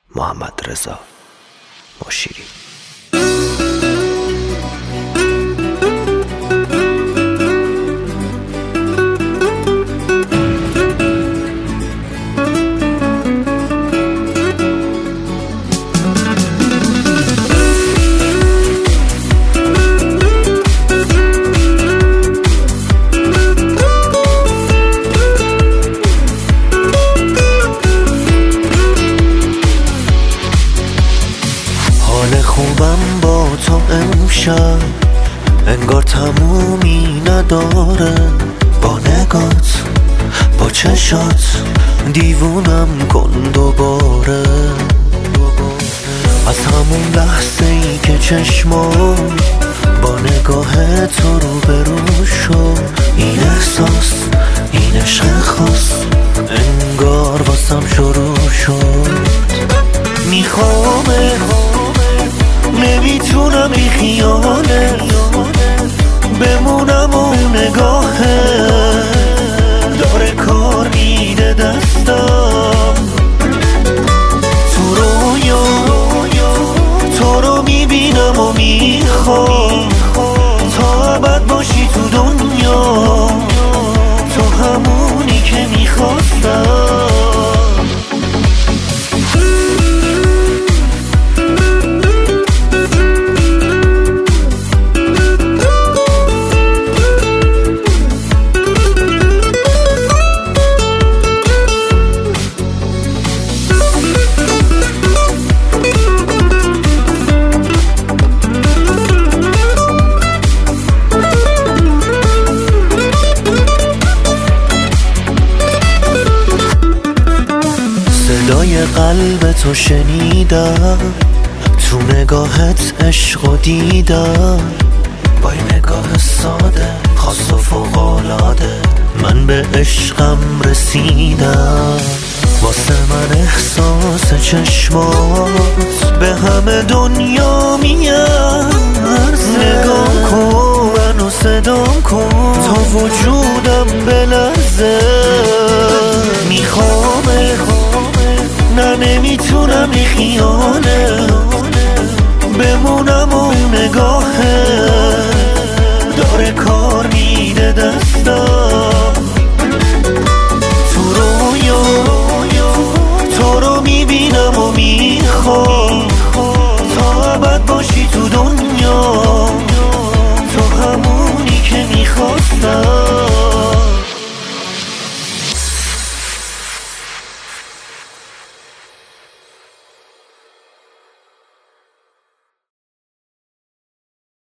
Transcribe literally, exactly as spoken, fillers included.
محمد رضا مشیری. خوبم با تو امشب انگار تمومی نداره، با نگات با چشات دیوونم کن دوباره. از همون لحظه ای که چشمام با نگاه تو رو به رو شد، این احساس این عشق خاص انگار واسم شروع شد. میخوامه نمیتونم بی خیاله بمونم و نگاهه داره کار میده دستم. تو رویا تو رو میبینم و میخوام تا ابد باشی تو دنیا، تو همونی که میخواستم. صدای قلب تو شنیدم، تو نگاهت عشق و دیدم، با این نگاه ساده خاص و فوق‌العاده من به عشقم رسیدم. واسه من احساس چشمات به همه دنیا میارزه. نگاه کن منو صدام کن تا وجودم بلرزه. میخوامه نه نمیتونم بی خیاله بمونم و نگاهه داره کار میده دستم. تو رویا تو رو میبینم و میخوام تا ابد باشی تو دنیا، تو همونی که میخواستم.